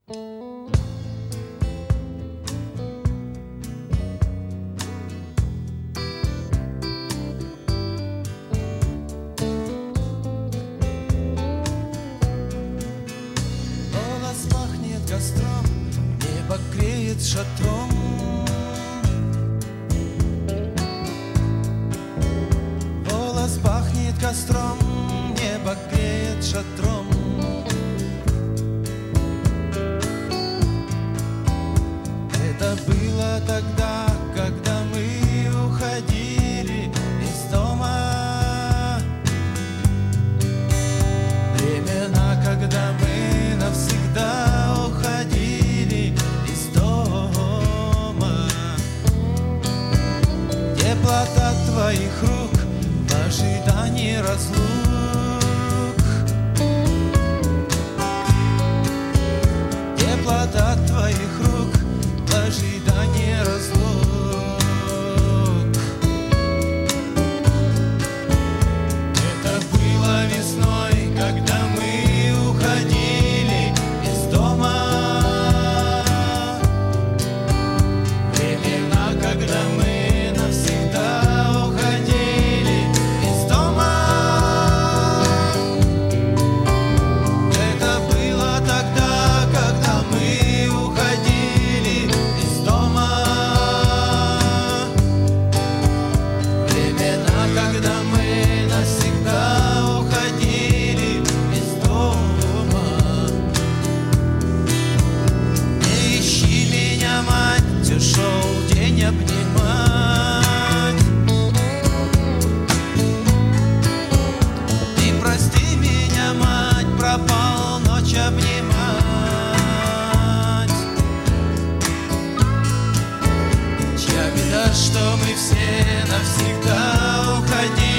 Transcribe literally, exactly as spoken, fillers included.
Голос пахнет костром, небо греет шатром. Голос пахнет костром, небо греет шатром. Это было тогда, когда мы уходили из дома. Времена, когда мы навсегда уходили из дома. Теплота твоих рук в ожидании разлук. Теплота твоих рук в ожидании разлук. Это было весной, когда мы уходили из дома. Времена, когда мы навсегда уходили из дома. Это было тогда, когда мы уходили из дома. Времена, когда мы навсегда уходили из дома. Не ищи меня, мать, ушел день обнимать. И прости меня, мать, пропал ночь обнимать. Чья беда, что мы все навсегда уходили